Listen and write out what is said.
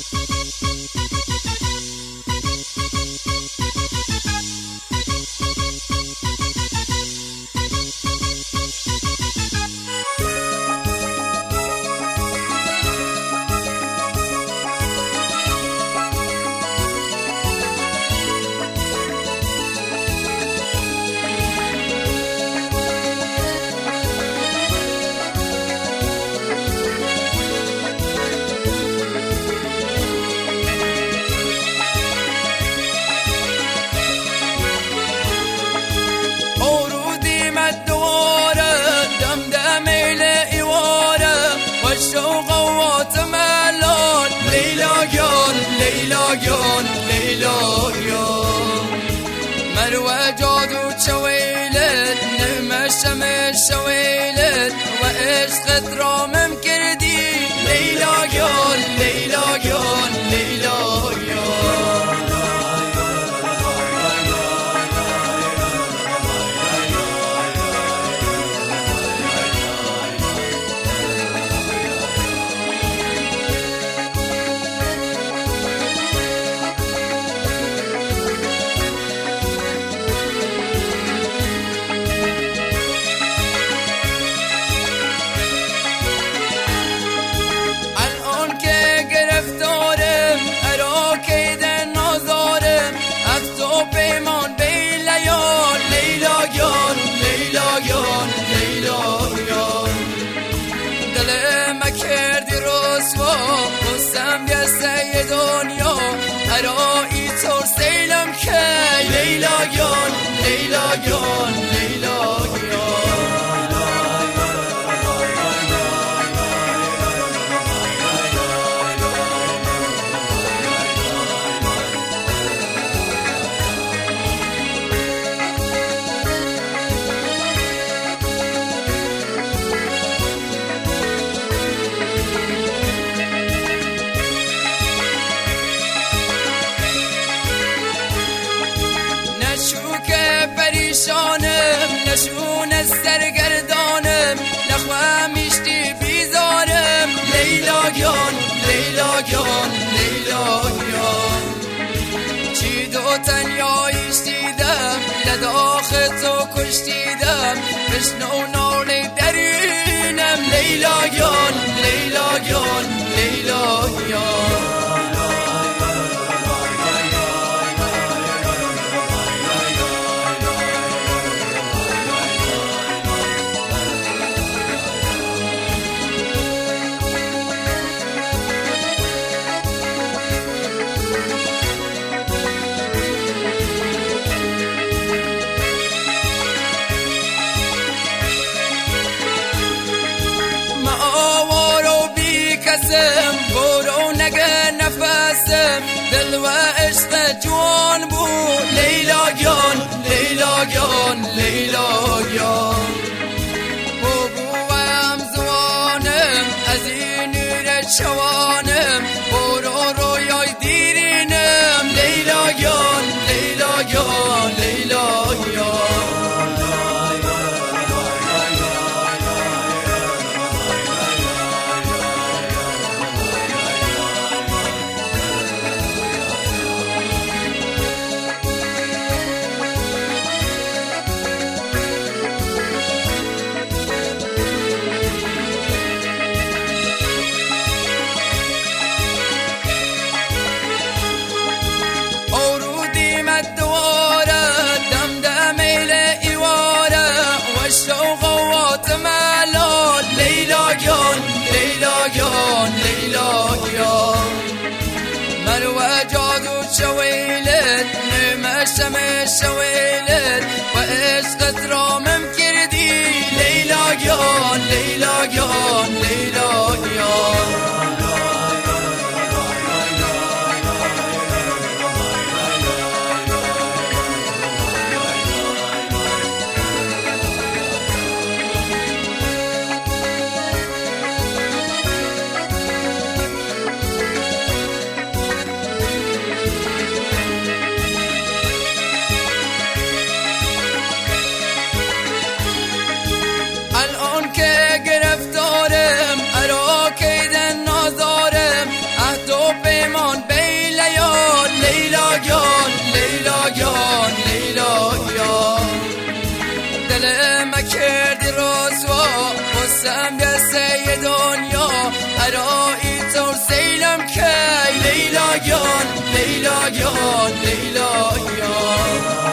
الشوق واتملون ليلى جون ليلى جون ليلى جون مروى جادو شويلت نغمة الشمس شويلت وعشقت رامم كردي ليلى جون ليلى جون ليلى جون کردی رسوا قسم یه سی دنیا هرایی تو سیلم که لیلا جان لیلا جان لیلا جان پریشانم نشون سرگردانم نخواه میشتی بیزارم لیلا جان لیلا جان لیلا جان چی دو تنیاییش دیدم لداخ تو کش دیدم بشنو ناله درینم لیلا جان لیلا جان لیلا جان برو نگه نفسم دل و عشق جوان بود لیلا جان لیلا جان لیلا جان بوام زوانم از این نور شوانم برو رویای دیرینم لیلا جان لیلا جان لیلا جان مروى جادو شويلت نغمة الشمس شويلت وعشقت رامم كردي ليلا جان ليلا جان ليلا جان دستم دسته دنیا ارایی تو سیلم کی لیلا جان لیلا جان لیلا جان